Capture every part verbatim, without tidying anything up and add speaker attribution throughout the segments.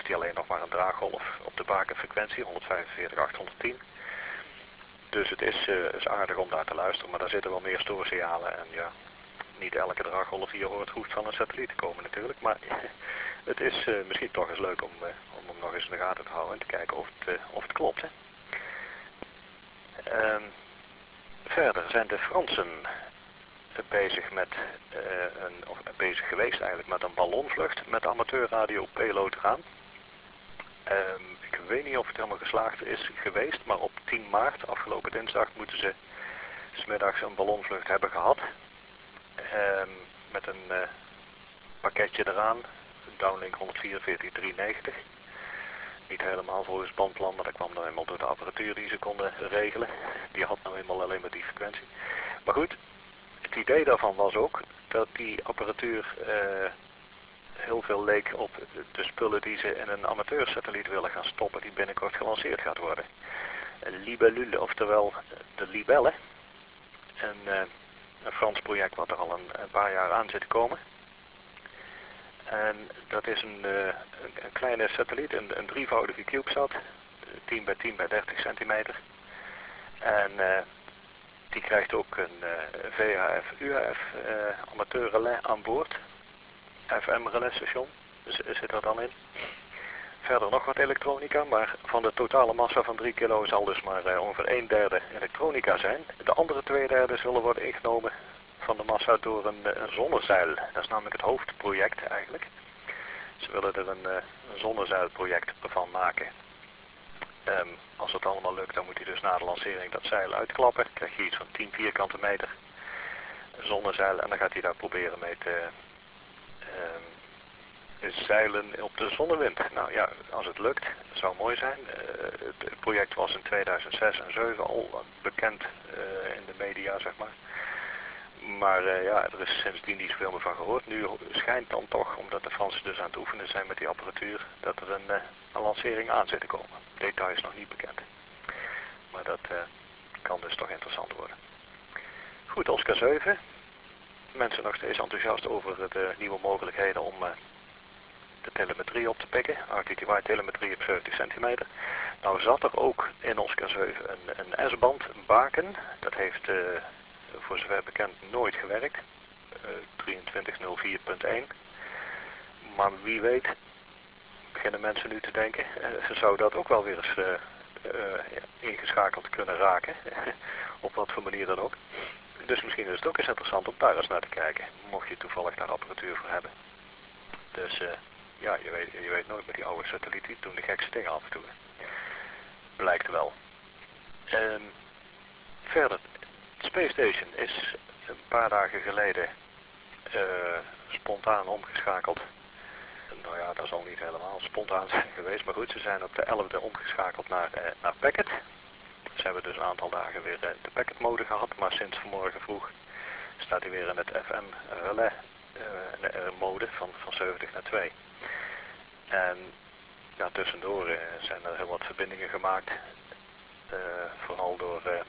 Speaker 1: hij alleen nog maar een draaggolf op de bakenfrequentie, honderdvijfenveertig achthonderdtien. Dus het is, uh, is aardig om daar te luisteren, maar daar zitten wel meer stoorsignalen en ja, niet elke draaggolf die je hoort hoeft van een satelliet te komen natuurlijk, maar het is uh, misschien toch eens leuk om, uh, om hem nog eens in de gaten te houden en te kijken of het, uh, of het klopt. Hè. Um, verder zijn de Fransen bezig met uh, een, of bezig geweest eigenlijk met een ballonvlucht met amateurradio payload eraan. Um, ik weet niet of het helemaal geslaagd is geweest, maar op tien maart, afgelopen dinsdag, moeten ze 's middags een ballonvlucht hebben gehad. Um, met een uh, pakketje eraan, een downlink honderdvierenveertig driehonderdnegentig. Niet helemaal volgens bandplan, maar dat kwam nou eenmaal door de apparatuur die ze konden regelen. Die had nou eenmaal alleen maar die frequentie. Maar goed, het idee daarvan was ook dat die apparatuur uh, heel veel leek op de spullen die ze in een amateursatelliet willen gaan stoppen, die binnenkort gelanceerd gaat worden. Een libellule, oftewel de libelle. Een, uh, een Frans project wat er al een, een paar jaar aan zit te komen. En dat is een, uh, een, een kleine satelliet, een, een drievoudige CubeSat, tien bij tien bij dertig centimeter. En uh, die krijgt ook een uh, V H F U H F uh, amateurrelais aan boord. F M relaisstation zit er dan in. Verder nog wat elektronica, maar van de totale massa van drie kilo zal dus maar uh, ongeveer een derde elektronica zijn. De andere twee derde zullen worden ingenomen van de massa door een, een zonnezeil. Dat is namelijk het hoofdproject eigenlijk. Ze willen er een, een zonnezeilproject van maken. Um, als het allemaal lukt, dan moet hij dus na de lancering dat zeil uitklappen. Dan krijg je iets van tien vierkante meter zonnezeil en dan gaat hij daar proberen mee te um, zeilen op de zonnewind. Nou ja, als het lukt, dat zou mooi zijn. Uh, het, het project was in tweeduizend zes en tweeduizend zeven al bekend uh, in de media, zeg maar. Maar uh, ja, er is sindsdien niet zoveel meer van gehoord. Nu schijnt dan toch, omdat de Fransen dus aan het oefenen zijn met die apparatuur, dat er een, uh, een lancering aan zit te komen. Detail is nog niet bekend. Maar dat uh, kan dus toch interessant worden. Goed, Oscar zeven. Mensen nog steeds enthousiast over de nieuwe mogelijkheden om uh, de telemetrie op te pikken. R T T Y telemetrie op zeventig centimeter. Nou zat er ook in Oscar zeven een, een S-band, een baken. Dat heeft uh, voor zover bekend nooit gewerkt. Uh, drieëntwintig nul vier punt één. Maar wie weet beginnen mensen nu te denken, uh, zou dat ook wel weer eens uh, uh, ingeschakeld kunnen raken. Op wat voor manier dan ook. Dus misschien is het ook eens interessant om daar eens naar te kijken. Mocht je toevallig daar apparatuur voor hebben. Dus uh, ja, je weet, je weet nooit met die oude satellieten, die doen de gekste dingen af en toe. Blijkt wel. Um, verder, Space Station is een paar dagen geleden uh, spontaan omgeschakeld. Nou ja, dat zal niet helemaal spontaan zijn geweest, maar goed, ze zijn op de elfde omgeschakeld naar, uh, naar Packet. Ze hebben dus een aantal dagen weer uh, de Packet mode gehad, maar sinds vanmorgen vroeg staat hij weer in het F M relais uh, mode van, van zeventig naar twee. En ja, tussendoor uh, zijn er heel wat verbindingen gemaakt. Uh, vooral door, uh,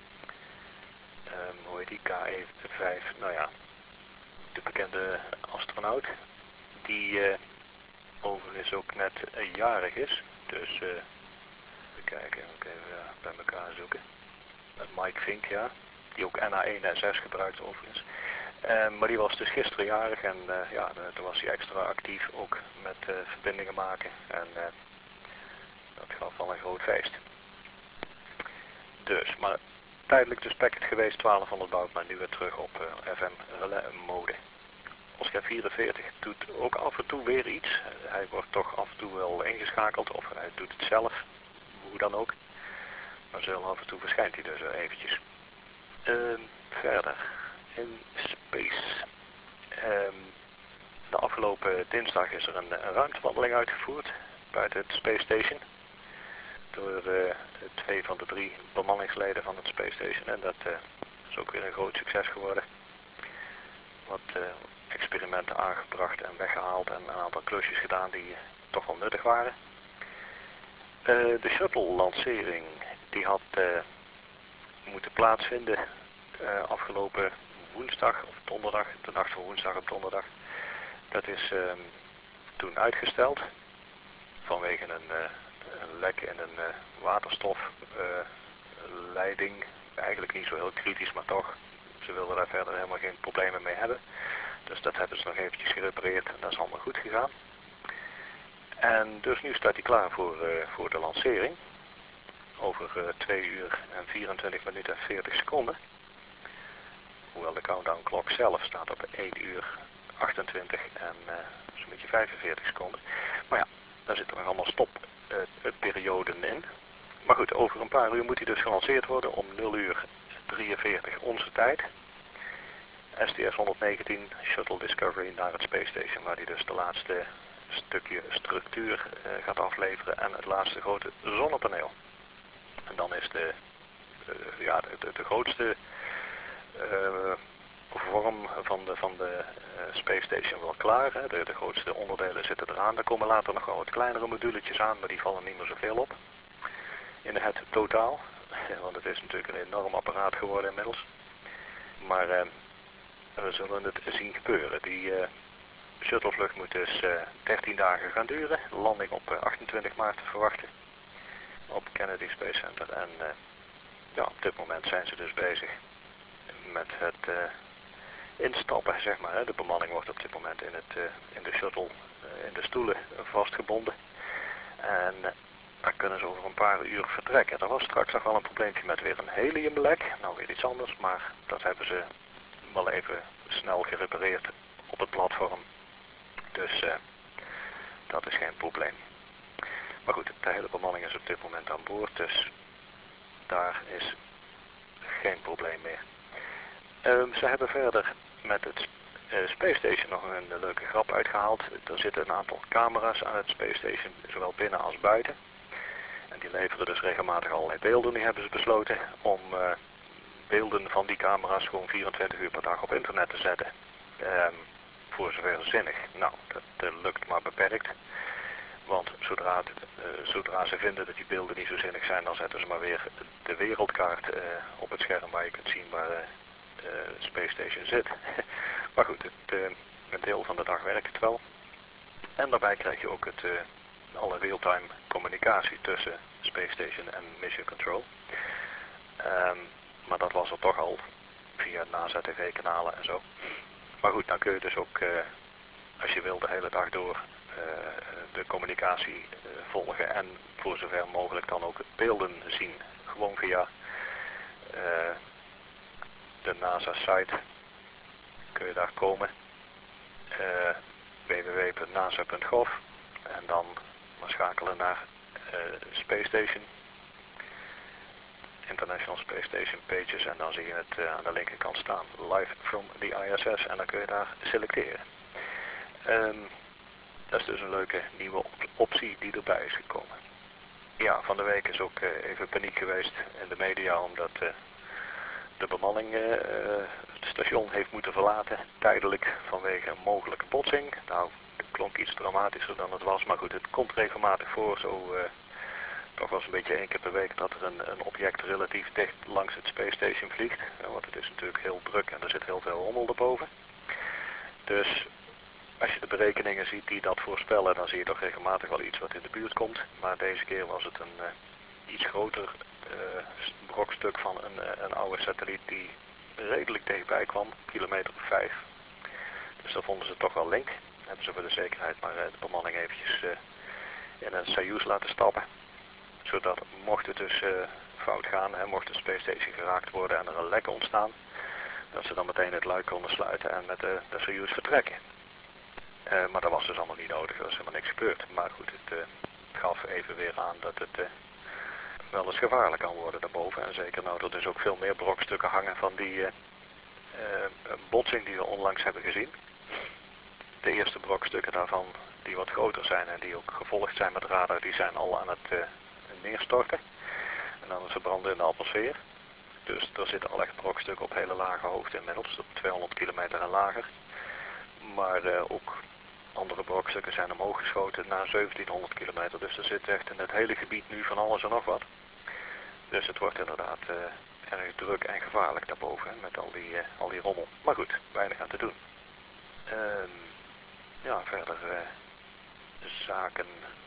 Speaker 1: um, hoe heet die, K E vijf, nou ja, de bekende astronaut, die uh, overigens ook net uh, jarig is. Dus, uh, even kijken, moet ik even uh, bij elkaar zoeken. Uh, Mike Vink, ja, die ook N A één S S gebruikt overigens. Uh, maar die was dus gisteren jarig en uh, ja, toen was hij extra actief ook met uh, verbindingen maken. En uh, dat gaf wel een groot feest. Dus, maar tijdelijk dus Packet geweest, twaalfhonderd bout, maar nu weer terug op uh, F M relais mode. Oscar vierenveertig doet ook af en toe weer iets. Uh, hij wordt toch af en toe wel ingeschakeld, of hij doet het zelf, hoe dan ook. Maar zo af en toe verschijnt hij dus uh, eventjes. Uh, verder, in space. Um, de afgelopen dinsdag is er een, een ruimtewandeling uitgevoerd buiten het Space Station. Door uh, twee van de drie bemanningsleden van het Space Station. En dat uh, is ook weer een groot succes geworden. Wat uh, experimenten aangebracht en weggehaald en een aantal klusjes gedaan die uh, toch wel nuttig waren. Uh, de shuttle-lancering die had uh, moeten plaatsvinden uh, afgelopen woensdag of donderdag, de nacht van woensdag op donderdag. Dat is uh, toen uitgesteld. vanwege een, uh, een lek in een uh, waterstofleiding. Uh, Eigenlijk niet zo heel kritisch, maar toch. Ze wilden daar verder helemaal geen problemen mee hebben. Dus dat hebben ze nog eventjes gerepareerd en dat is allemaal goed gegaan. En dus nu staat hij klaar voor, uh, voor de lancering. Over uh, twee uur en vierentwintig minuten en veertig seconden. Hoewel de countdown klok zelf staat op één uur achtentwintig en uh, zo'n beetje vijfenveertig seconden. Maar ja, daar zitten nog allemaal stopperioden uh, in. Maar goed, over een paar uur moet hij dus gelanceerd worden om nul uur drieënveertig onze tijd. S T S honderdnegentien Shuttle Discovery naar het Space Station, waar hij dus de laatste stukje structuur uh, gaat afleveren en het laatste grote zonnepaneel. En dan is de, uh, ja, de, de, de grootste uh, vorm van de, van de uh, Space Station wel klaar. Hè. De, de grootste onderdelen zitten eraan. Er komen later nog wel wat kleinere moduletjes aan, maar die vallen niet meer zoveel op. In het totaal, want het is natuurlijk een enorm apparaat geworden inmiddels. Maar uh, we zullen het zien gebeuren. Die uh, shuttlevlucht moet dus uh, dertien dagen gaan duren. Landing op uh, achtentwintig maart verwachten op Kennedy Space Center. En uh, ja, op dit moment zijn ze dus bezig met het uh, instappen, zeg maar. Hè. De bemanning wordt op dit moment in, het, uh, in de shuttle, uh, in de stoelen vastgebonden. En uh, dan kunnen ze over een paar uur vertrekken. Er was straks nog wel een probleempje met weer een heliumlek. Nou, weer iets anders, maar dat hebben ze wel even snel gerepareerd op het platform. Dus uh, dat is geen probleem. Maar goed, de hele bemanning is op dit moment aan boord, dus daar is geen probleem meer. Uh, ze hebben verder met het uh, Space Station nog een, een leuke grap uitgehaald. Er zitten een aantal camera's aan het Space Station, zowel binnen als buiten. En die leveren dus regelmatig allerlei beelden. Nu hebben ze besloten om uh, beelden van die camera's gewoon vierentwintig uur per dag op internet te zetten. Um, voor zover zinnig. Nou, dat uh, lukt maar beperkt. Want zodra, het, uh, zodra ze vinden dat die beelden niet zo zinnig zijn, dan zetten ze maar weer de wereldkaart uh, op het scherm waar je kunt zien waar de uh, uh, Space Station zit. Maar goed, het, uh, een deel van de dag werkt het wel. En daarbij krijg je ook het, uh, alle real-time communicatie tussen Space Station en Mission Control. Um, maar dat was er toch al via NASA T V-kanalen en zo. Maar goed, dan kun je dus ook, uh, als je wil, de hele dag door uh, de communicatie uh, volgen en voor zover mogelijk dan ook beelden zien. Gewoon via uh, de NASA-site kun je daar komen. Uh, w w w punt nasa punt gov en dan maar schakelen naar uh, Space Station. International Space Station Pages en dan zie je het uh, aan de linkerkant staan. Live from the I S S en dan kun je daar selecteren. Um, dat is dus een leuke nieuwe op optie die erbij is gekomen. Ja, van de week is ook uh, even paniek geweest in de media omdat uh, de bemanning uh, het station heeft moeten verlaten. Tijdelijk vanwege een mogelijke botsing. Nou, het klonk iets dramatischer dan het was, maar goed, het komt regelmatig voor. Zo uh, toch was een beetje één keer per week dat er een, een object relatief dicht langs het Space Station vliegt. Uh, want het is natuurlijk heel druk en er zit heel veel rommel erboven. Dus als je de berekeningen ziet die dat voorspellen, dan zie je toch regelmatig wel iets wat in de buurt komt. Maar deze keer was het een uh, iets groter uh, brokstuk van een, uh, een oude satelliet die redelijk dichtbij kwam, kilometer of vijf. Dus dat vonden ze toch wel link. Hebben ze voor de zekerheid maar uh, de bemanning eventjes uh, in een Soyuz laten stappen. Zodat mocht het dus uh, fout gaan, hè, mocht de Space Station geraakt worden en er een lek ontstaan, dat ze dan meteen het luik konden sluiten en met de, de Soyuz vertrekken. Uh, maar dat was dus allemaal niet nodig, er is helemaal niks gebeurd. Maar goed, het uh, gaf even weer aan dat het uh, wel eens gevaarlijk kan worden daarboven. En zeker nou er dus ook veel meer brokstukken hangen van die uh, uh, botsing die we onlangs hebben gezien. De eerste brokstukken daarvan die wat groter zijn en die ook gevolgd zijn met radar, die zijn al aan het uh, neerstorten. En dan is ze branden in de atmosfeer. Dus er zitten al echt brokstukken op hele lage hoogte inmiddels, op tweehonderd kilometer en lager. Maar uh, ook andere brokstukken zijn omhoog geschoten naar zeventienhonderd kilometer. Dus er zit echt in het hele gebied nu van alles en nog wat. Dus het wordt inderdaad uh, erg druk en gevaarlijk daarboven, hè, met al die, uh, al die rommel. Maar goed, weinig aan te doen. Uh, ja, verder uh, zaken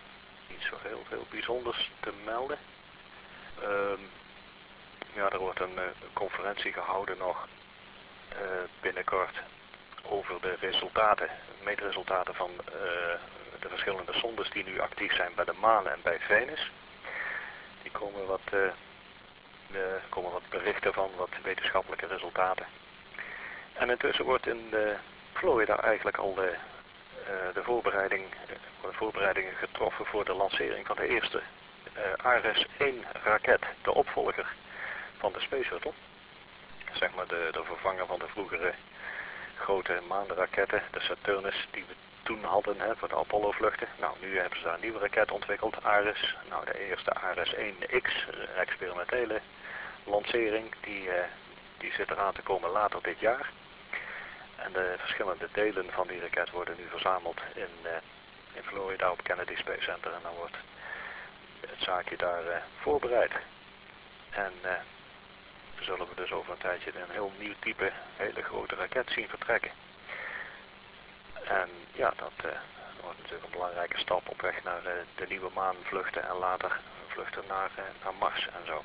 Speaker 1: niet zo heel veel bijzonders te melden. Um, ja, er wordt een, een conferentie gehouden nog uh, binnenkort over de resultaten, meetresultaten van uh, de verschillende sondes die nu actief zijn bij de maan en bij Venus. Die komen wat, uh, uh, komen wat berichten van, wat wetenschappelijke resultaten. En intussen wordt in uh, Florida eigenlijk al de, uh, de, voorbereiding, uh, de voorbereidingen getroffen voor de lancering van de eerste uh, Ares één raket, de opvolger van de Space Shuttle. Zeg maar de, de vervanger van de vroegere grote maanraketten, de Saturnus, die we toen hadden hè, voor de Apollo-vluchten. Nou, nu hebben ze daar een nieuwe raket ontwikkeld, Ares. Nou, de eerste Ares één X, een experimentele lancering, die, uh, die zit eraan te komen later dit jaar. En de verschillende delen van die raket worden nu verzameld in, uh, in Florida op Kennedy Space Center. En dan wordt het zaakje daar uh, voorbereid. En uh, dan zullen we dus over een tijdje een heel nieuw type, hele grote raket zien vertrekken. En ja, dat uh, wordt natuurlijk een belangrijke stap op weg naar uh, de nieuwe maanvluchten en later vluchten naar, uh, naar Mars en zo.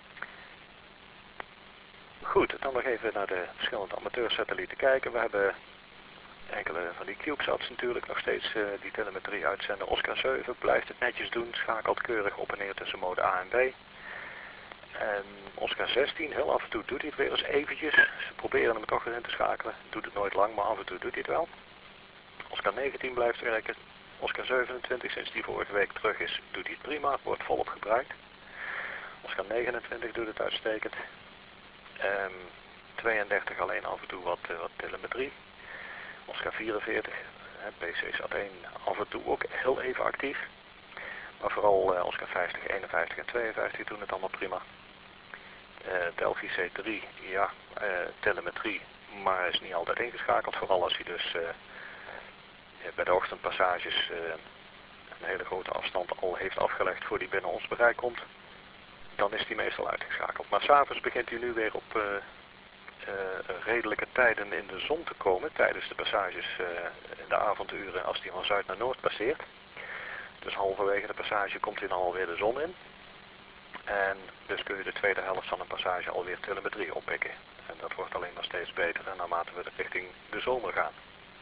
Speaker 1: Goed, dan nog even naar de verschillende amateursatellieten kijken. We hebben enkele van die CubeSats natuurlijk nog steeds uh, die telemetrie uitzenden. Oscar zeven blijft het netjes doen, schakelt keurig op en neer tussen mode A en B. En Oscar zestien, heel af en toe doet hij het weer eens eventjes. Ze proberen hem toch weer in te schakelen. Doet het nooit lang, maar af en toe doet hij het wel. Oscar negentien blijft werken. Oscar zevenentwintig, sinds die vorige week terug is, doet hij het prima. Wordt volop gebruikt. Oscar negenentwintig doet het uitstekend. Um, tweeëndertig alleen af en toe wat, uh, wat telemetrie. Oscar vierenveertig, uh, P C SAT één af en toe ook heel even actief. Maar vooral uh, Oscar vijftig, eenenvijftig en tweeënvijftig doen het allemaal prima. Uh, Delphi C drie, ja, uh, telemetrie, maar is niet altijd ingeschakeld. Vooral als hij dus uh, bij de ochtendpassages uh, een hele grote afstand al heeft afgelegd voor die binnen ons bereik komt. Dan is die meestal uitgeschakeld. Maar s'avonds begint hij nu weer op uh, uh, redelijke tijden in de zon te komen. Tijdens de passages uh, in de avonduren als hij van zuid naar noord passeert. Dus halverwege de passage komt hij dan alweer de zon in. En dus kun je de tweede helft van een passage alweer telemetrie oppikken. En dat wordt alleen maar steeds beter en naarmate we richting de zomer gaan.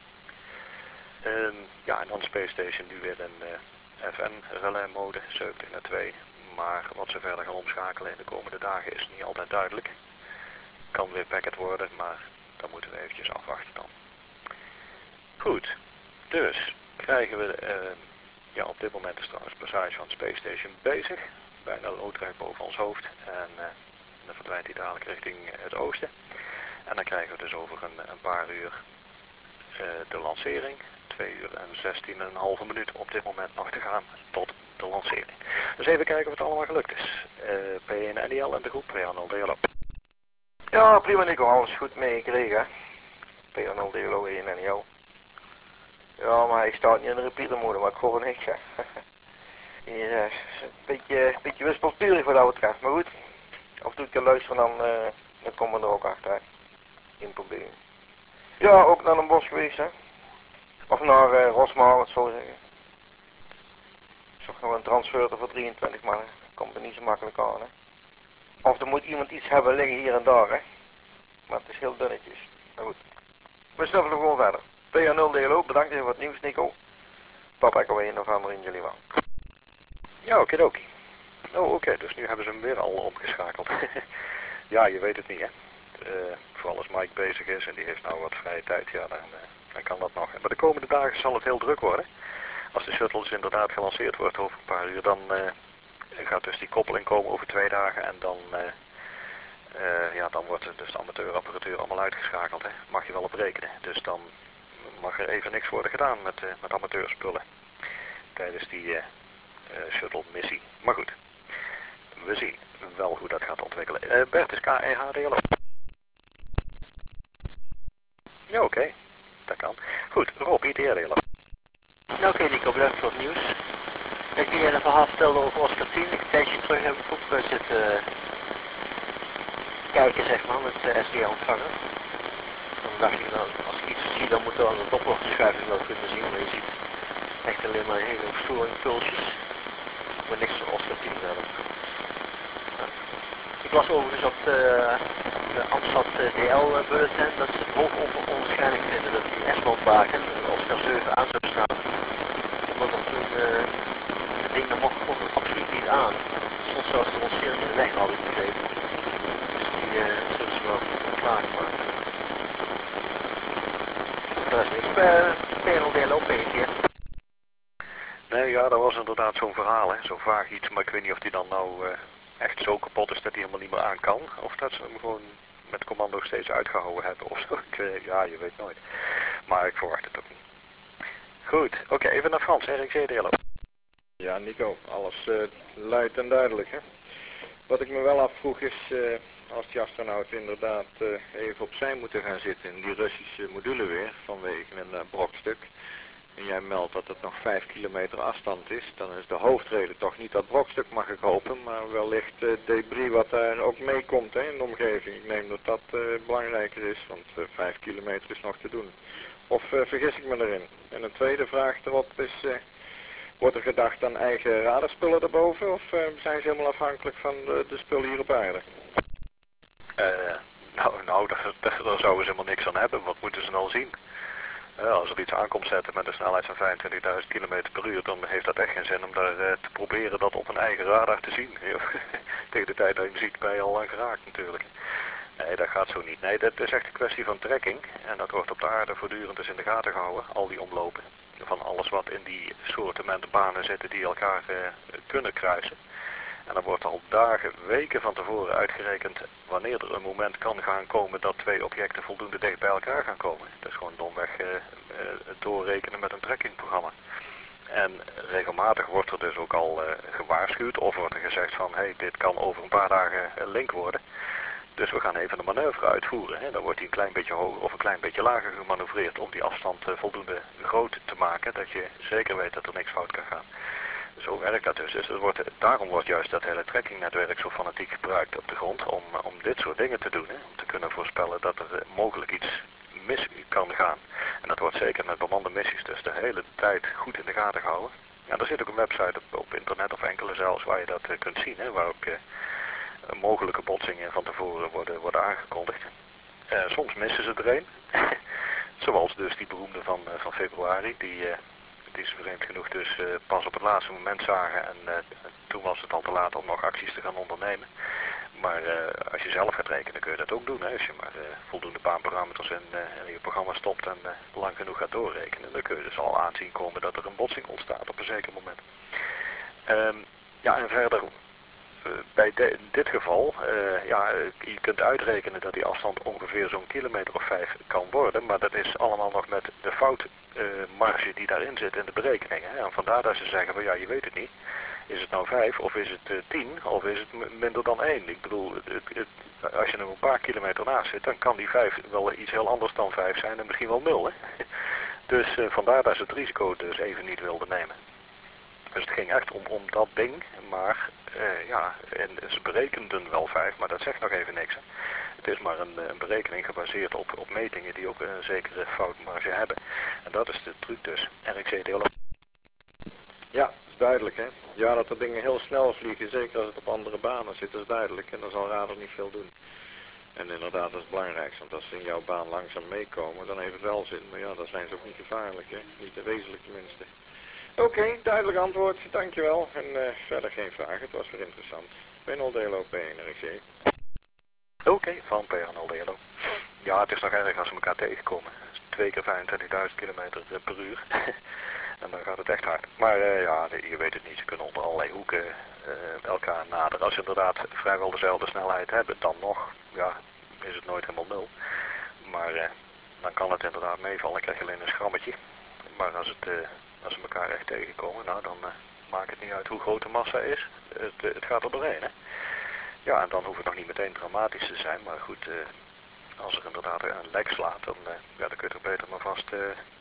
Speaker 1: Um, ja, en dan Space Station nu weer in uh, F N-relais mode, zeventig naar twee. Maar wat ze verder gaan omschakelen in de komende dagen is niet altijd duidelijk. Kan weer packet worden, maar dan moeten we eventjes afwachten dan. Goed, dus krijgen we, uh, ja op dit moment is trouwens de passage van Space Station bezig. Bijna loodrecht boven ons hoofd en uh, dan verdwijnt hij dadelijk richting het oosten. En dan krijgen we dus over een, een paar uur uh, de lancering. twee uur en zestien en een halve minuut op dit moment nog te gaan tot de lancering. Dus even kijken of het allemaal gelukt is. Uh, P één N I L en de groep P nul D L O.
Speaker 2: Ja, prima Nico, alles goed meegekregen. P nul D L O één N I L. Ja, maar hij staat niet in de repeater mode, maar ik hoor niks. Hier uh, is een beetje, beetje wispelturig wat dat betreft, maar goed. Af en toe ik kan luisteren, dan, uh, dan komen we er ook achter. Geen probleem. Ja, ook naar een bos geweest, hè. Of naar uh, Rosmalen, wat zou ik zeggen. Ik zag nog een transfer voor drieëntwintig, maar dat komt er niet zo makkelijk aan, hè. Of er moet iemand iets hebben liggen hier en daar, hè. Maar het is heel dunnetjes. Maar goed. We snuffelen gewoon verder. P nul D L O, bedankt even voor het nieuws, Nico. Papa Echo één november in jullie wel.
Speaker 1: Ja, okidoki. Oh, oké, okay, dus nu hebben ze hem weer al omgeschakeld. Ja, je weet het niet, hè. Uh, vooral als Mike bezig is en die heeft nou wat vrije tijd, ja, dan, uh, dan kan dat nog. Maar de komende dagen zal het heel druk worden. Als de shuttle dus inderdaad gelanceerd wordt over een paar uur, dan uh, gaat dus die koppeling komen over twee dagen en dan, uh, uh, ja, dan wordt dus de amateurapparatuur allemaal uitgeschakeld, hè. Mag je wel op rekenen. Dus dan mag er even niks worden gedaan met, uh, met amateurspullen tijdens die uh, uh, shuttle missie. Maar goed, we zien wel hoe dat gaat ontwikkelen. Uh, Bert is K E H D L O. Ja, oké. Okay. Dat kan. Goed, Rob, I T R D L O.
Speaker 3: Nou, oké, okay, Nico, bedankt voor het nieuws. Ik ging je een verhaal vertellen over Oscar tien. Ik een tijdje terug heb ik ook zitten uh, kijken, zeg maar, met uh, S D ontvangen. Dan dacht ik, nou, als ik iets zie, dan moet er aan de dopperverschuiving wel kunnen zien. Maar je ziet echt alleen maar hele storingpulsjes. maar niks van Oscar tien zelf. Ja. Ik las overigens op de, de Amstad D L bulletin dat ze het hoog onwaarschijnlijk vinden dat die S-bandwagen Oscar zeven aan zou staan. Omdat dat toen, uh, het ding dat mocht gewoon absoluut niet aan. Soms zelfs de lancering in de weg hadden gegeven. Dus die uh, zullen ze wel klaargemaakt. Dat is niks bij P N L D L O P een keer.
Speaker 1: Nee, ja, dat was inderdaad zo'n verhaal, hè. Zo vaag iets, maar ik weet niet of die dan nou uh, echt zo kapot is dat hij helemaal niet meer aan kan. Of dat ze hem gewoon met commando steeds uitgehouden hebben of zo. Ik weet, ja, je weet nooit. Maar ik verwacht het ook niet. Goed, oké, okay, even naar Frans, R X C D L O.
Speaker 4: Ja, Nico, alles uh, luid en duidelijk, hè. Wat ik me wel afvroeg is, uh, als die astronauten inderdaad uh, even opzij moeten gaan zitten in die Russische module weer, vanwege een uh, brokstuk, en jij meldt dat het nog vijf kilometer afstand is, dan is de hoofdreden toch niet dat brokstuk, mag ik hopen, maar wellicht uh, debris wat daar ook meekomt, hè, in de omgeving. Ik neem dat dat uh, belangrijker is, want uh, vijf kilometer is nog te doen. Of uh, vergis ik me erin? En een tweede vraag erop is, uh, wordt er gedacht aan eigen radarspullen erboven, of uh, zijn ze helemaal afhankelijk van de, de spullen hier op aarde?
Speaker 1: Uh, nou, nou daar, daar zouden ze helemaal niks aan hebben. Wat moeten ze nou zien? Uh, als er iets aankomt zetten met een snelheid van vijfentwintigduizend kilometer per uur, dan heeft dat echt geen zin om daar uh, te proberen dat op een eigen radar te zien. Tegen de tijd dat je hem ziet ben je al lang geraakt natuurlijk. Nee, dat gaat zo niet. Nee, dat is echt een kwestie van trekking. En dat wordt op de aarde voortdurend dus in de gaten gehouden, al die omlopen. Van alles wat in die soortementen banen zitten die elkaar uh, kunnen kruisen. En dan wordt al dagen, weken van tevoren uitgerekend wanneer er een moment kan gaan komen dat twee objecten voldoende dicht bij elkaar gaan komen. Dat is gewoon domweg uh, uh, doorrekenen met een trackingprogramma. En regelmatig wordt er dus ook al uh, gewaarschuwd of wordt er gezegd van hé, hey, dit kan over een paar dagen een link worden. Dus we gaan even een manoeuvre uitvoeren. Hè. Dan wordt die een klein beetje hoger of een klein beetje lager gemanoeuvreerd om die afstand uh, voldoende groot te maken. Dat je zeker weet dat er niks fout kan gaan. Zo werkt dat dus. dus het wordt, daarom wordt juist dat hele trekkingnetwerk zo fanatiek gebruikt op de grond om, om dit soort dingen te doen. Hè. Om te kunnen voorspellen dat er uh, mogelijk iets mis kan gaan. En dat wordt zeker met bemande missies dus de hele tijd goed in de gaten gehouden. En er zit ook een website op, op internet of enkele zelfs waar je dat uh, kunt zien. Hè, waar ook uh, mogelijke botsingen van tevoren worden, worden aangekondigd. Uh, soms missen ze er een. Zoals dus die beroemde van, uh, van februari. Die, uh, die ze vreemd genoeg dus uh, pas op het laatste moment zagen. En uh, toen was het al te laat om nog acties te gaan ondernemen. Maar uh, als je zelf gaat rekenen kun je dat ook doen. Hè? Als je maar uh, voldoende baanparameters in, uh, in je programma stopt en uh, lang genoeg gaat doorrekenen. Dan kun je dus al aanzien komen dat er een botsing ontstaat op een zeker moment. Um, ja, en verder... Uh, bij de, in dit geval, uh, ja, je kunt uitrekenen dat die afstand ongeveer zo'n kilometer of vijf kan worden, maar dat is allemaal nog met de foutmarge uh, die daarin zit in de berekeningen. Hè. En vandaar dat ze zeggen van ja, je weet het niet. Is het nou vijf of is het uh, tien of is het minder dan één? Ik bedoel, het, het, het, als je er een paar kilometer naast zit, dan kan die vijf wel iets heel anders dan vijf zijn en misschien wel nul. Hè. Dus uh, vandaar dat ze het risico dus even niet wilden nemen. Dus het ging echt om, om dat ding, maar uh, ja, en ze berekenden wel vijf, maar dat zegt nog even niks. Hè. Het is maar een, een berekening gebaseerd op, op metingen die ook een zekere foutmarge hebben. En dat is de truc dus, R X C D L O.
Speaker 4: Ja, dat is duidelijk, hè. Ja, dat er dingen heel snel vliegen, zeker als het op andere banen zit, dat is duidelijk. En dan zal radar niet veel doen. En inderdaad, dat is het belangrijkste, want als ze in jouw baan langzaam meekomen, dan heeft het wel zin. Maar ja, dan zijn ze ook niet gevaarlijk, hè. Niet te wezenlijk tenminste. Oké, okay, duidelijk antwoord, dankjewel. En uh, verder geen vragen, het was weer interessant. P N L D L O, P één R X C.
Speaker 1: Oké, okay, van P N L D L O. Ja, het is nog erg als ze elkaar tegenkomen. Twee keer vijfentwintigduizend kilometer per uur. En dan gaat het echt hard. Maar uh, ja, je weet het niet, ze kunnen onder allerlei hoeken uh, elkaar naderen. Als ze inderdaad vrijwel dezelfde snelheid hebben, dan nog, ja, is het nooit helemaal nul. Maar uh, dan kan het inderdaad meevallen, dan krijg je alleen een schrammetje. Maar als het... Uh, Als ze elkaar echt tegenkomen, nou dan uh, maakt het niet uit hoe groot de massa is. Het, het gaat er doorheen, hè. Ja, en dan hoeft het nog niet meteen dramatisch te zijn, maar goed, uh, als er inderdaad een lek slaat, dan, uh, ja, dan kun je toch beter maar vast uh,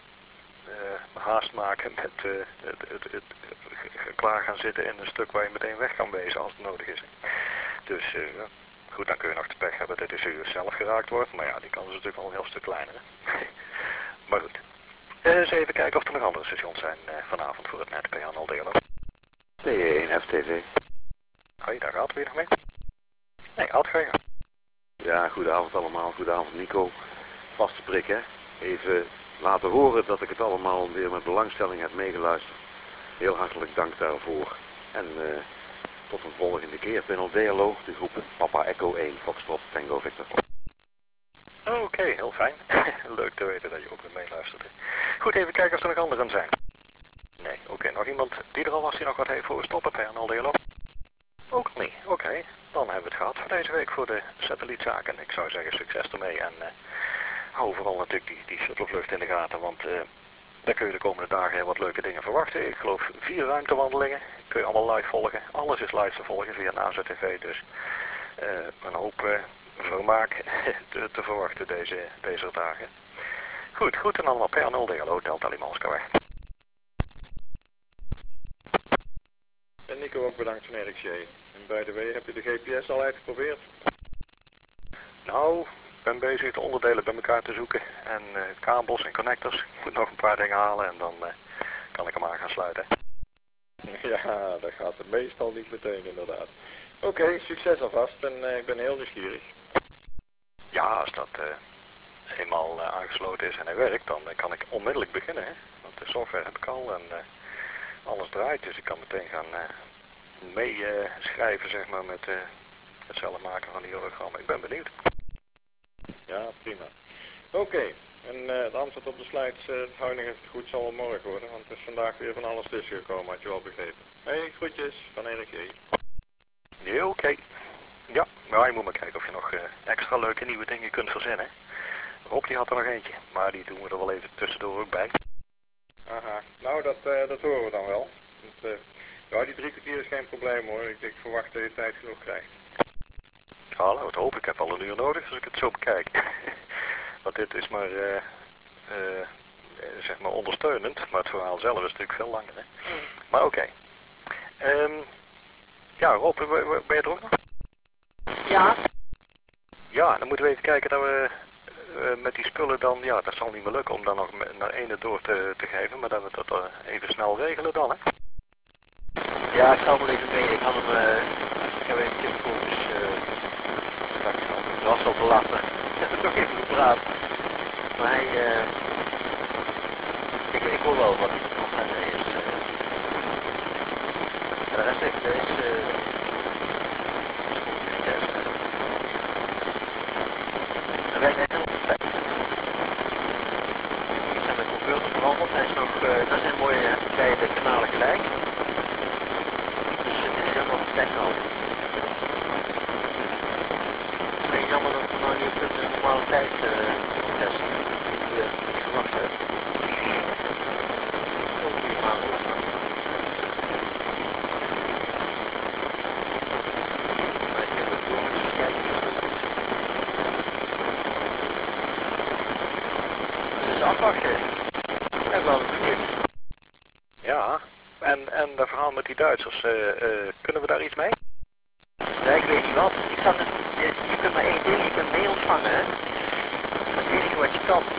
Speaker 1: uh, haast maken met uh, het, het, het, het klaar gaan zitten in een stuk waar je meteen weg kan wezen als het nodig is. Dus uh, ja, goed, dan kun je nog de pech hebben dat de U S zelf geraakt wordt, maar ja, die kans is natuurlijk wel een heel stuk kleiner, hè. Maar goed. Uh, eens even kijken of er nog andere stations zijn uh, vanavond voor het net P N L D L O.
Speaker 5: P P één F T V.
Speaker 1: Hoi, daar gaat weer nog mee. Nee, Adger.
Speaker 5: Ja, goedenavond allemaal. Goedenavond Nico. Vaste prik hè. Even laten horen dat ik het allemaal weer met belangstelling heb meegeluisterd. Heel hartelijk dank daarvoor. En uh, tot een volgende keer. Panel D L O, de groep Papa Echo één, Foxtrot, Tango Victor.
Speaker 1: Oké, okay, heel fijn. Leuk te weten dat je ook weer meeluistert. Goed, even kijken of er nog anderen zijn. Nee, oké, okay, nog iemand die er al was die nog wat heeft voor stoppen, Panel D L O? Ook niet, oké. Okay. Dan hebben we het gehad voor deze week voor de satellietzaken. Ik zou zeggen succes ermee en uh, hou vooral natuurlijk die, die shuttlevlucht in de gaten, want uh, daar kun je de komende dagen heel wat leuke dingen verwachten. Ik geloof vier ruimtewandelingen, kun je allemaal live volgen. Alles is live te volgen via NASA T V, dus uh, een hoop uh, vermaak te, te verwachten deze, deze dagen. Goed, goed en allemaal P nul D L O, Delta Lima Oscar weg.
Speaker 4: En Nico ook bedankt van Erik J. En by the way, heb je de G P S al uitgeprobeerd?
Speaker 1: Nou, ik ben bezig de onderdelen bij elkaar te zoeken. En uh, kabels en connectors. Ik moet nog een paar dingen halen en dan uh, kan ik hem aan gaan sluiten.
Speaker 4: Ja, dat gaat er meestal niet meteen inderdaad. Oké, okay, succes alvast en uh, ik ben heel nieuwsgierig.
Speaker 1: Ja, als dat uh, eenmaal uh, aangesloten is en hij werkt, dan uh, kan ik onmiddellijk beginnen. Hè? Want de software heb ik al en uh, alles draait. Dus ik kan meteen gaan uh, meeschrijven uh, zeg maar, met uh, het zelf maken van die hologram. Ik ben benieuwd.
Speaker 4: Ja, prima. Oké, okay. en uh, het antwoord op de slides, uh, het hou nog even goed, zal wel morgen worden, want er is vandaag weer van alles tussen gekomen, had je wel begrepen. Hey, groetjes van Erik J.
Speaker 1: Ja, oké. Okay. Ja, maar je moet maar kijken of je nog uh, extra leuke nieuwe dingen kunt verzinnen. Rob die had er nog eentje, maar die doen we er wel even tussendoor ook bij.
Speaker 4: Aha, nou dat, uh, dat horen we dan wel. Want, uh, ja, die drie kwartier is geen probleem hoor, ik, ik verwacht dat je tijd genoeg krijgt.
Speaker 1: Ja, nou, het hoop ik. Ik heb al een uur nodig als ik het zo bekijk. Want dit is maar, uh, uh, zeg maar ondersteunend, maar het verhaal zelf is natuurlijk veel langer. Hè? Maar oké. Okay. Um, ja, Rob, ben je er ook nog?
Speaker 3: Ja.
Speaker 1: Ja, dan moeten we even kijken dat we uh, met die spullen dan, ja, dat zal niet meer lukken om dan nog naar ene door te, te geven, maar dat we dat uh, even snel regelen dan, hè?
Speaker 3: Ja, ik zal wel even mee. Ik had hem, uh, ik heb even Tim Focus, uh, straks al. Het was al te laat, maar ik heb nog even gepraat. Maar hij, uh, ik, ik hoor wel wat hij nog aan is. Uh, de rest is, is uh, hij werkt echt heel perfect. Ik heb mijn converter veranderd, hij is nog, uh, dat zijn mooie beide kanalen gelijk. Dus het is helemaal perfect al. Het is jammer dat we nou niet op de normale tijd uh, testen. Die uh, niet verwacht hebben. Ook een goede maand over. Maar ik heb het door eens kijken of het goed zit. Dus afwachten. En wel benieuwd.
Speaker 1: Ja, en, en dat verhaal met die Duitsers, uh, uh, kunnen we daar iets mee?
Speaker 3: Ja, ik weet niet wat. Ik zat het, je, je kunt maar één ding, je kunt mee ontvangen, hè. Dat is het enige wat je kan.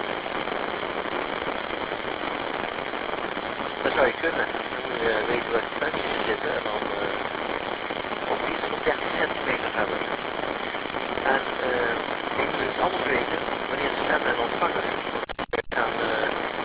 Speaker 3: Dat zou je kunnen. Dan moet je weten waar de frequenties zitten en dan uh, ook iets op dertig centimeter hebben. En uh, ik moet iets anders weten, wanneer de zender en ontvanger gaan uh,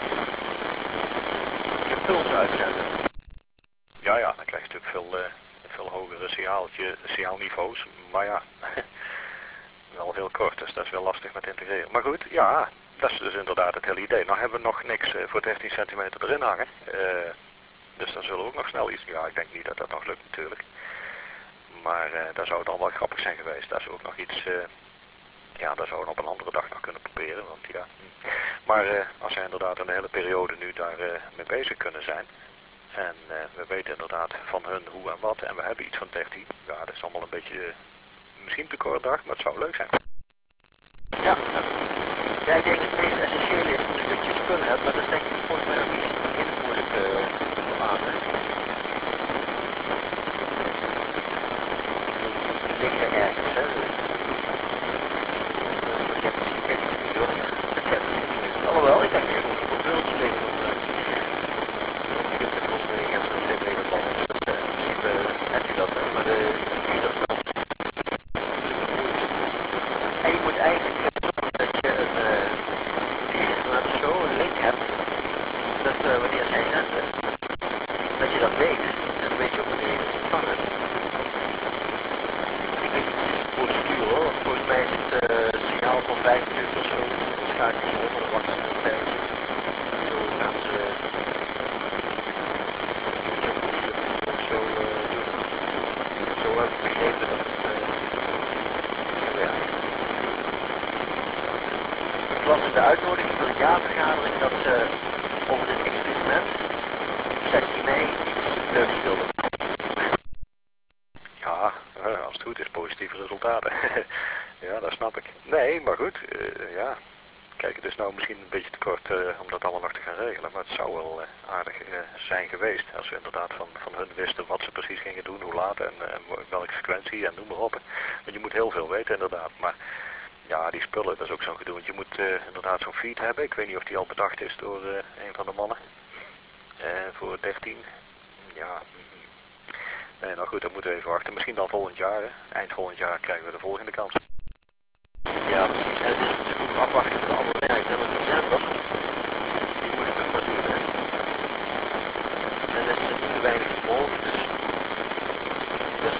Speaker 3: impulsen uitzenden.
Speaker 1: Ja, ja, dan krijg je natuurlijk veel, uh, veel hogere signaaltje, signaalniveaus, maar ja, wel heel kort, dus dat is wel lastig met integreren. Maar goed, ja, dat is dus inderdaad het hele idee. Nou hebben we nog niks uh, voor dertien centimeter erin hangen, uh, dus dan zullen we ook nog snel iets, ja, ik denk niet dat dat nog lukt natuurlijk. Maar uh, dat zou dan wel grappig zijn geweest, dat is ook nog iets, uh, ja, dat zouden we op een andere dag nog kunnen proberen, want ja. Maar uh, als zij inderdaad een hele periode nu daar uh, mee bezig kunnen zijn, en uh, we weten inderdaad van hun hoe en wat. En we hebben iets van dertien. Ja, dat is allemaal een beetje, uh, misschien te kort dag, maar het zou leuk zijn.
Speaker 3: Ja. Ja, ik denk dat het meest essentiële is een stukje spul hebt, maar dat is denk ik volgens mij ook niet in moeilijk uh, te maken. Die liggen ergens, hè. Ik heb misschien geen niet hoor. Alhoewel, ik heb hier nog een beeldje liggen. Ik heb het nog, ik heb het nog twee meter van, dus dat uh, misschien een beetje op beneden ontvangen. Ik weet niet precies de procedure hoor, want volgens mij is het uh, signaal van vijf minuten of zo. Dan schakelen ze om en dan wachten ze een tijdje. En zo gaan ze of zo uh, doen. Zo heb ik begrepen dat het uh, werkt. Het was in de uitnodiging voor de jaarvergadering dat ze over dit experiment zestien mei iets leuks wilden.
Speaker 1: Ja, als het goed is, positieve resultaten. Ja, dat snap ik. Nee, maar goed, uh, ja. Kijk, het is nou misschien een beetje te kort uh, om dat allemaal nog te gaan regelen, maar het zou wel uh, aardig uh, zijn geweest als we inderdaad van, van hun wisten wat ze precies gingen doen, hoe laat en, uh, en welke frequentie en noem maar op. Want je moet heel veel weten inderdaad, maar ja, die spullen, dat is ook zo'n gedoe, want je moet uh, inderdaad zo'n feed hebben. Ik weet niet of die al bedacht is door uh, een van de mannen. Uh, voor dertien. Ja, nee, nou goed, dan moeten we even wachten. Misschien dan volgend jaar, hè. Eind volgend jaar krijgen we de volgende kans.
Speaker 3: Ja, precies. Het is natuurlijk ook afwachten met alle werk. En de zender, die moet het ook maar doen, hè. En er is er niet te weinig vermogen, dus... dus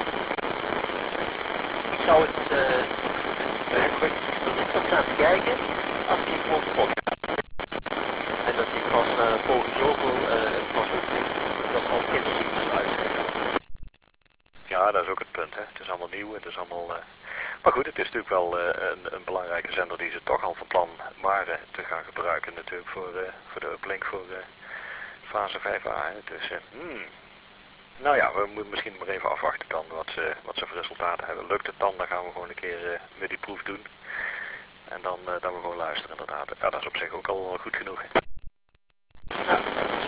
Speaker 3: ik zou het... Uh, eigenlijk interessant aan te kijken als die gewoon kapot gaat. En dat die pas uh, volgend zoveel uh, pas ook dat al kinderziektes uitzetten.
Speaker 1: Ja, dat is ook het punt, hè. Het is allemaal nieuw, het is allemaal... Uh... Maar goed, het is natuurlijk wel uh, een, een belangrijke zender die ze toch al van plan waren te gaan gebruiken natuurlijk voor, uh, voor de uplink voor uh, fase vijf a. Hè. Dus, uh, hmm. Nou ja, we moeten misschien maar even afwachten dan wat ze, wat ze voor resultaten hebben. Lukt het dan, dan gaan we gewoon een keer uh, weer die proef doen. En dan, uh, dan we gewoon luisteren inderdaad. Ja, dat is op zich ook al goed genoeg. Hè.
Speaker 3: Ja.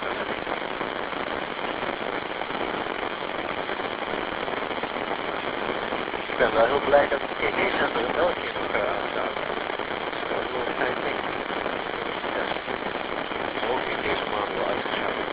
Speaker 3: Ik ben wel heel blij dat de T V-zender in België nog uh, staat. Dat is wel een fijn ding. Ja. Die is ook in deze maand wel uitgeschakeld.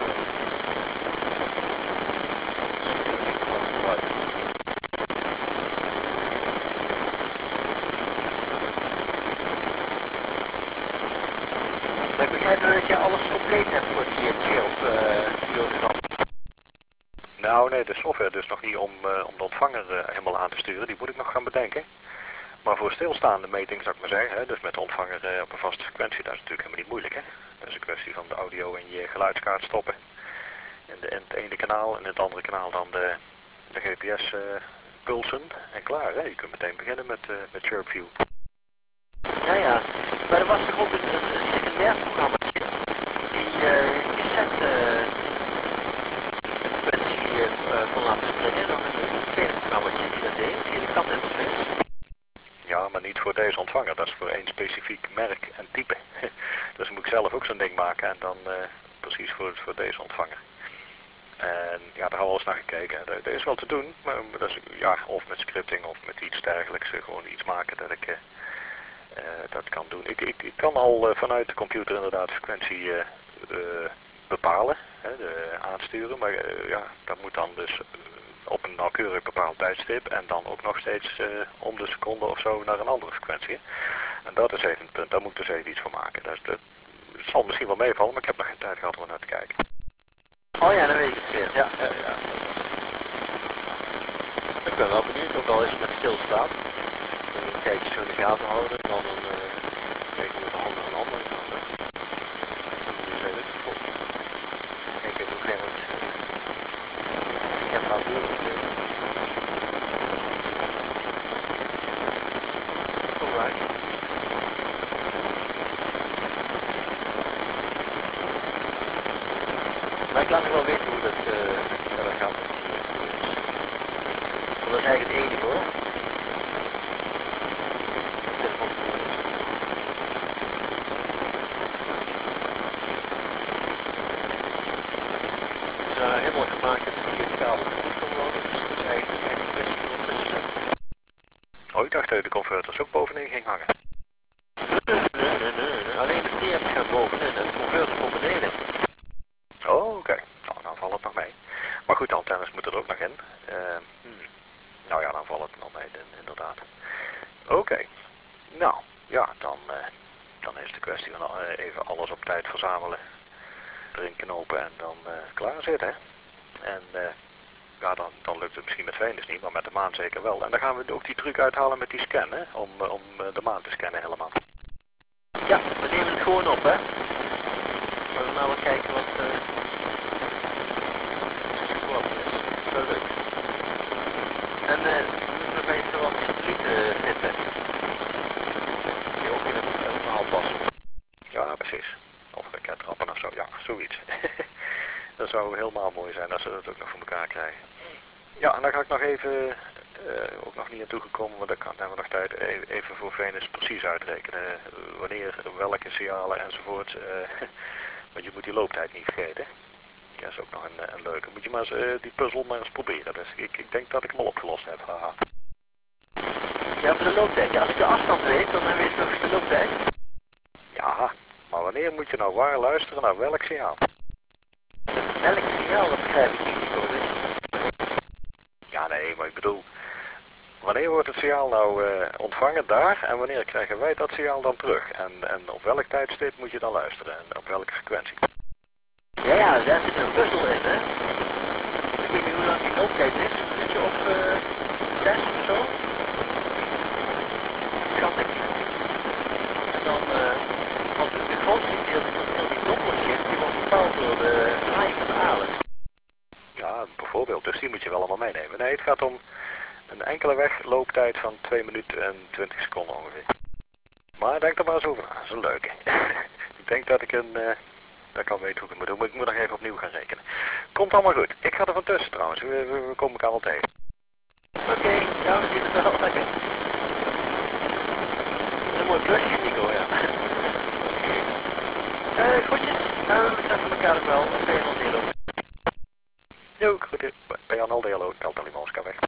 Speaker 3: Maar ik begrijp wel dat je alles compleet hebt voor die chip uh,
Speaker 1: Nou nee, de software dus nog niet om, uh, om de ontvanger uh, helemaal aan te sturen. Die moet ik nog gaan bedenken. Maar voor stilstaande meting zou ik maar zeggen, hè, dus met de ontvanger uh, op een vaste frequentie, dat is natuurlijk helemaal niet moeilijk. Hè? Dat is een kwestie van de audio in je geluidskaart stoppen. In, de, in het ene kanaal en in het andere kanaal dan de, de G P S uh, pulsen en klaar. Hè? Je kunt meteen beginnen met, uh, met SharpView.
Speaker 3: Ja, ja. Maar er was toch ook een, een, een secundair programma die uh, cassette uh, frequentie uh, kon laten springen. Nog een, een tweede programma die dat deed, via de katinterface.
Speaker 1: Ja, maar niet voor deze ontvanger. Dat is voor één specifiek merk en type. Dus moet ik zelf ook zo'n ding maken en dan uh, precies voor, voor deze ontvanger. En ja, daar hebben we al eens naar gekeken. Dat, dat is wel te doen, maar dat is, ja, of met scripting of met iets dergelijks. Gewoon iets maken dat ik uh, uh, dat kan doen. Ik, ik, ik kan al uh, vanuit de computer inderdaad de frequentie uh, uh, bepalen, hè, de, aansturen. Maar uh, ja, dat moet dan dus uh, op een nauwkeurig bepaald tijdstip en dan ook nog steeds uh, om de seconde of zo naar een andere frequentie. En dat is even het punt, daar moet ik dus even iets voor maken. Dus dat, het zal misschien wel meevallen, maar ik heb nog geen tijd gehad om er naar te kijken.
Speaker 3: Oh ja, dan weet ik het weer. Ja, ja, ja. Ik ben wel benieuwd, ook al is het met stilstaat. Een tijdje zo in de gaten houden en dan een, uh, kijken met de handen aan de andere kant. Dat is heel goed. Kijk even hoe ver het ik heb laten doen. Alright. Maar ik laat nog wel weten hoe dat uh, verder gaat. Want dat is eigenlijk het enige hoor. Het is uh, helemaal gemaakt dat het hier het kabel goed kan worden. Dus het is eigenlijk echt een kwestie van tussen.
Speaker 1: Oh, ik dacht dat je de converters ook bovenin ging hangen.
Speaker 3: Nee, nee, nee, nee. Alleen de preamp gaat bovenin en de converter komt beneden.
Speaker 1: Oh, oké. Okay. Nou, dan valt het nog mee. Maar goed, de antennes moeten er ook nog in. Uh, hmm. Nou ja, dan valt het nog mee, inderdaad. Oké. Okay. Nou, ja, dan, uh, dan is de kwestie van uh, even alles op tijd verzamelen, erin knopen en dan uh, klaar zitten. Hè? En uh, ja, dan, dan lukt het misschien met Venus niet, maar met de maan zeker wel. En dan gaan we ook die truc uithalen met die scan, hè, om, uh, om uh, de maan te scannen helemaal.
Speaker 3: Ja, we nemen het gewoon op, hè. We gaan nou wel kijken wat uh, wat is. Zo leuk. En uh, we moeten nog even wat satellieten vinden. Die ook in het uh, verhaal passen.
Speaker 1: Ja, precies. Of rakettrappen of zo, ja, zoiets. Dat zou helemaal mooi zijn als ze dat ook nog voor elkaar krijgen. Ja, en dan ga ik nog even, uh, ook nog niet aan toegekomen, want dan kan, hebben we nog tijd, even voor Venus precies uitrekenen. Uh, wanneer, welke signalen enzovoort. Uh, want je moet die looptijd niet vergeten. Dat is ook nog een, een leuke. Moet je maar eens, uh, die puzzel maar eens proberen. Dus ik, ik denk dat ik hem al opgelost heb. Haha.
Speaker 3: Ja, voor de looptijd. Ja, als ik de afstand weet, dan weet ik nog de looptijd.
Speaker 1: Ja, maar wanneer moet je nou waar luisteren naar welk signaal?
Speaker 3: Welk signaal, dat begrijp ik niet, Nico. Dus.
Speaker 1: Ja, nee, maar ik bedoel, wanneer wordt het signaal nou uh, ontvangen daar en wanneer krijgen wij dat signaal dan terug? En, en op welk tijdstip moet je dan luisteren en op welke frequentie?
Speaker 3: Ja, ja, daar zit een puzzel in, hè. Ik weet niet hoe lang die looptijd is. Zit je op uh, zes of zo? Schat ik. En dan, uh, want de grootste gedeelte van heel die doppeltjes, die wordt bepaald door de draaiing van de aarde.
Speaker 1: Ja, bijvoorbeeld, dus die moet je wel allemaal meenemen. Nee, het gaat om een enkele weglooptijd van twee minuten en twintig seconden ongeveer. Maar denk er maar eens over na, dat is een leuke. Ik denk dat ik een, uh, dat ik al weet hoe ik het moet doen, maar ik moet nog even opnieuw gaan rekenen. Komt allemaal goed. Ik ga er van tussen trouwens, we, we, we komen elkaar wel tegen.
Speaker 3: Oké, okay, ja, we zien het wel. Lekker. Een mooi plusje, Nico, ja. Eh, uh, goedjes. Nou, we treffen elkaar ook wel. Of ben je nog niet op?
Speaker 1: Jo, goed. Ben je aan al de hallo, Delta Limanska weg.